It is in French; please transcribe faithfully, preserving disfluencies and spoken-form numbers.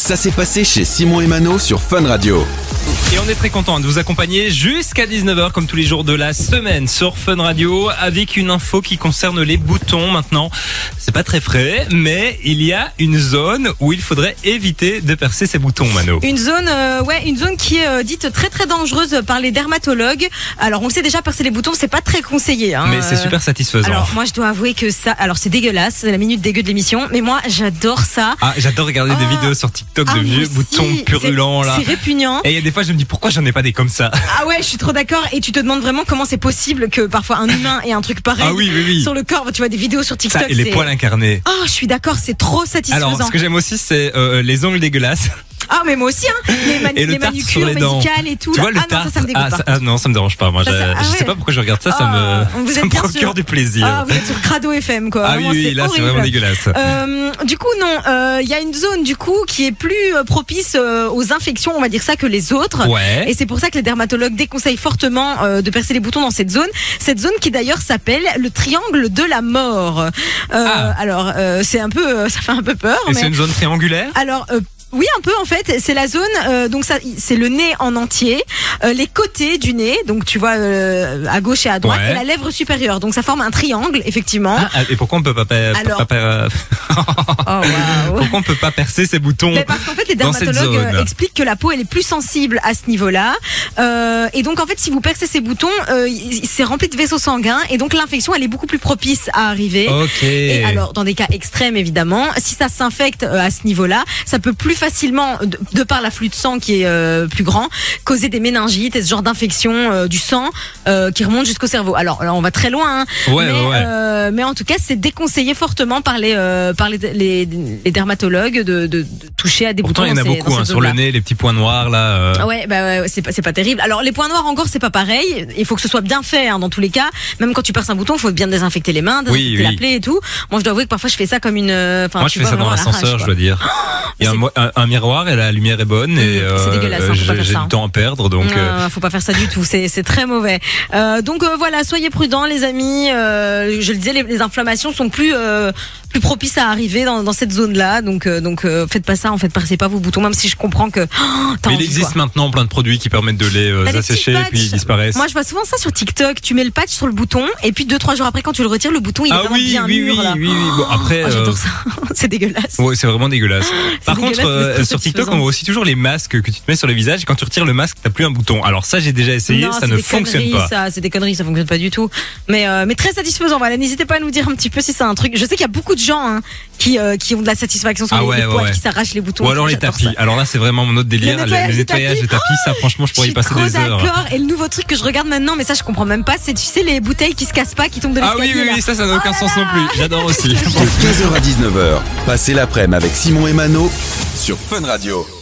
Ça s'est passé chez Simon et Mano sur Fun Radio. Et on est très content de vous accompagner jusqu'à dix-neuf heures comme tous les jours de la semaine sur Fun Radio avec une info qui concerne les boutons maintenant. C'est pas très frais, mais il y a une zone où il faudrait éviter de percer ses boutons, Mano. Une zone, euh, ouais, une zone qui est euh, dite très très dangereuse par les dermatologues. Alors on le sait déjà, percer les boutons, c'est pas très conseillé. Hein. Mais c'est super satisfaisant. Alors moi je dois avouer que ça, alors c'est dégueulasse, c'est la minute dégueu de l'émission, mais moi j'adore ça. Ah, j'adore regarder oh. des vidéos sur TikTok ah, de vieux aussi. boutons purulents là. C'est répugnant. Et il y a des fois je me dis pourquoi j'en ai pas des comme ça. Ah ouais, je suis trop d'accord. Et tu te demandes vraiment comment c'est possible que parfois un humain ait un truc pareil ah oui, oui, oui. sur le corps. Tu vois des vidéos sur TikTok. Ça, et les c'est... poils incarnés. Oh, je suis d'accord, c'est trop satisfaisant. Alors, ce que j'aime aussi, c'est euh, les ongles dégueulasses. Ah mais moi aussi hein, les, mani- et le les tartre manucures sur les dents. médicales et tout. Tu là. vois le ah tartre, non, ça, ça me dégoûte ah, pas. ça, ah non, ça me dérange pas. Moi, ça, ça, ah, je ouais. sais pas pourquoi je regarde ça, ça ah, me, ça me procure sûr. du plaisir. Ah, vous êtes sur Crado F M quoi. Ah Vraiment, oui, oui, c'est là horrible. c'est vraiment dégueulasse. Euh, du coup non, il euh, y a une zone du coup qui est plus euh, propice euh, aux infections, on va dire ça, que les autres. Ouais. Et c'est pour ça que les dermatologues déconseillent fortement euh, de percer les boutons dans cette zone. Cette zone qui d'ailleurs s'appelle le triangle de la mort. Euh, ah. Alors euh, c'est un peu, euh, ça fait un peu peur. Et mais... c'est une zone triangulaire. Alors. Euh, Oui, un peu en fait. C'est la zone, euh, donc ça, c'est le nez en entier, euh, les côtés du nez, donc tu vois euh, à gauche et à droite, ouais. et la lèvre supérieure. Donc ça forme un triangle, effectivement. Ah, et pourquoi on peut pas, pa- Alors... pa- pa- oh, wow. Pourquoi on peut pas percer ses boutons? Mais parce qu'en fait, les dans cette dermatologues zone. expliquent que la peau elle est plus sensible à ce niveau-là, euh, et donc en fait, si vous percez ces boutons, euh, c'est rempli de vaisseaux sanguins, et donc l'infection elle est beaucoup plus propice à arriver. Ok. Et alors, dans des cas extrêmes évidemment, si ça s'infecte euh, à ce niveau-là, ça peut plus facilement de, de par l'afflux de sang qui est euh, plus grand, causer des méningites et ce genre d'infection euh, du sang euh, qui remonte jusqu'au cerveau. Alors là, on va très loin, hein, Ouais, mais, ouais, ouais. Euh, mais en tout cas, c'est déconseillé fortement par les euh, par les, les, les dermatologues de, de, de toucher à des Pourtant, boutons. il y en a dans ces- beaucoup dans hein, cette sur le zone-là. nez, les petits points noirs là. euh. Ouais, bah ouais, c'est pas c'est pas terrible. Alors les points noirs encore, c'est pas pareil. Il faut que ce soit bien fait hein, dans tous les cas. Même quand tu perces un bouton, il faut bien désinfecter les mains, désinfecter Oui, oui. la plaie et tout. Moi, je dois avouer que parfois je fais ça comme une. Enfin, Moi, tu je fais vois, ça dans vraiment à l'ascenseur, l'arrache, je quoi. dois dire. Il y a un, mo- un, un miroir et la lumière est bonne et Mmh, c'est dégueulasse, hein, faut pas j'ai faire j'ai ça, du hein. temps à perdre donc. euh, Euh, faut pas faire ça du tout, c'est c'est très mauvais. Euh, donc euh, voilà, soyez prudents les amis. Euh, je le disais, les, les inflammations sont plus euh, plus propices à arriver dans, dans cette zone-là. Donc euh, donc euh, faites pas ça, en fait, percez pas vos boutons. Même si je comprends que. Oh, t'as Mais il envie, existe quoi. maintenant plein de produits qui permettent de les euh, Bah, les assécher petits et puis ils patchs. disparaissent. Moi, je vois souvent ça sur TikTok. Tu mets le patch sur le bouton et puis deux trois jours après, quand tu le retires, le bouton il est ah vraiment oui, bien oui, mûr oui, là. oui, oui. Bon, après. Oh, j'adore euh, ça. C'est dégueulasse. Ouais, c'est vraiment dégueulasse. Par dégueulasse, contre, mais euh, c'est très sur TikTok, satisfaisant. on voit aussi toujours les masques que tu te mets sur le visage. Et quand tu retires le masque, t'as plus un bouton. Alors ça, j'ai déjà essayé, Non, ça c'est ne des fonctionne conneries, pas. Ça, c'est des conneries, ça fonctionne pas du tout. Mais euh, mais très satisfaisant. Voilà, n'hésitez pas à nous dire un petit peu si c'est un truc. Je sais qu'il y a beaucoup de gens hein, qui euh, qui ont de la satisfaction sur Ah les, ouais, les ouais, poils ouais. qui s'arrachent les boutons. Ou alors les J'adore tapis. ça. Alors là, c'est vraiment mon autre délire. Le nettoyage Les des nettoyages de tapis. tapis, ça, franchement, je pourrais y Je passer suis des trop heures. d'accord. Et le nouveau truc que je regarde maintenant, mais ça je comprends même pas, c'est tu sais les bouteilles qui se cassent pas, qui tombent de Ah l'escalier. oui, oui, là. oui, ça, ça n'a Oh aucun là sens là. non plus. J'adore aussi. De quinze heures à dix-neuf heures, passez l'après-midi avec Simon et Mano sur Fun Radio.